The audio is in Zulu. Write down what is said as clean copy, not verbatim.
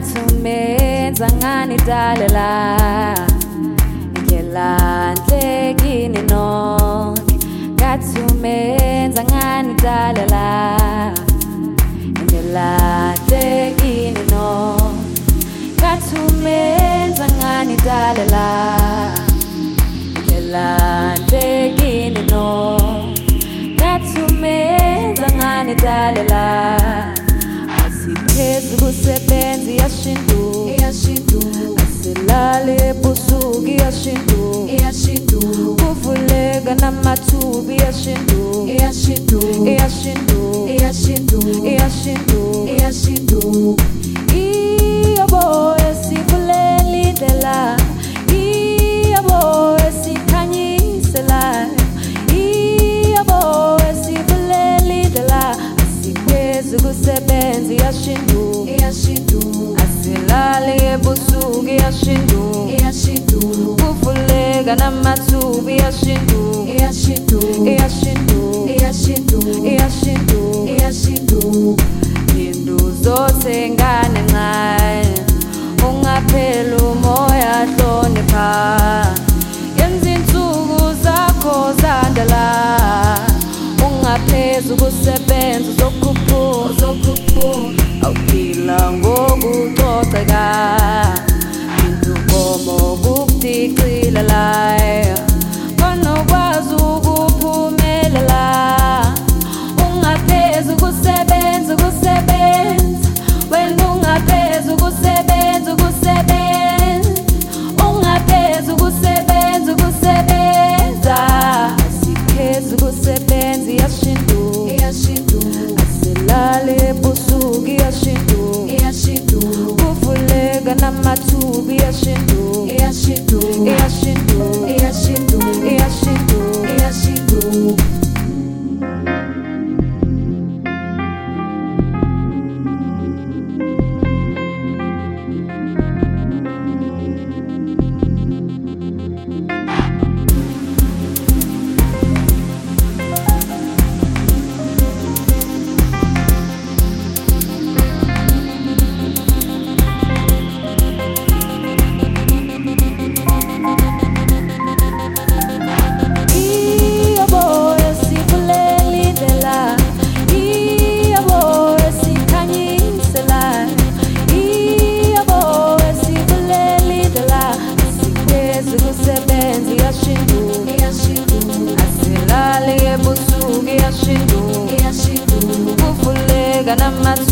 Kathumenza ngani dalela ngelandlekini nonke Kathumenza ngani dalela ngelandlekini nonke Kathumenza ngani dalela ngelandlekini nonke Kathumenza ngani dalela Asiphezu kusebenzi yashindu Asilale ebusuku yashindu Kuvuleka namathubi yashindu Iyabo esivulela indlela Iyabo esikhanyisela Iyabo esivulela indlela Asiphezu kusebenzi yashindu Asilale ebusuku yashindu Kuvuleka namathubi yashindu Induzo ngane ncane ungaphela umoya hlonipha yenza insuku zakho zandala ungaphezu kusebenza uzokuphuma awuphila ngokucoceka intukomo kukuticila layo konokwazi ukuphumelela ungaphezu kusebenza wena ungaphezu kusebenza ungaphezu kusebenza asiphezu kusebenza yashindu asilale ebusuku yashindu kuvuleka namathubi yashindu Asilale ebusuku yashindu Kuvuleka namathubi